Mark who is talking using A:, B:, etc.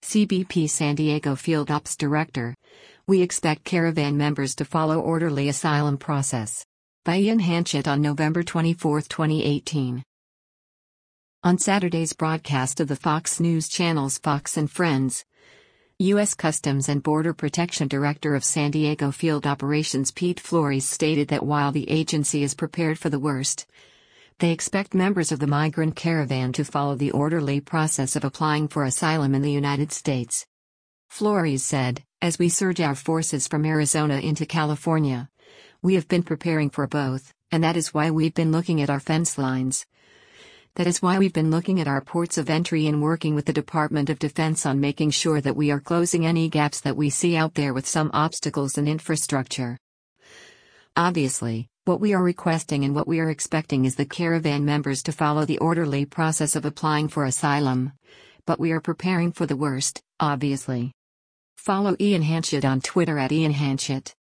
A: CBP San Diego Field Ops Director. We expect Caravan members to follow orderly asylum process. By Ian Hanchett on November 24, 2018. On Saturday's broadcast of the Fox News channel's Fox and Friends, U.S. Customs and Border Protection Director of San Diego Field Operations Pete Flores stated that while the agency is prepared for the worst, they expect members of the migrant caravan to follow the orderly process of applying for asylum in the United States. Flores said, "As we surge our forces from Arizona into California, we have been preparing for both, and that is why we've been looking at our fence lines. That is why we've been looking at our ports of entry and working with the Department of Defense on making sure that we are closing any gaps that we see out there with some obstacles in infrastructure. Obviously, what we are requesting and what we are expecting is the caravan members to follow the orderly process of applying for asylum. But we are preparing for the worst, obviously." Follow Ian Hanchett on Twitter at Ian Hanchett.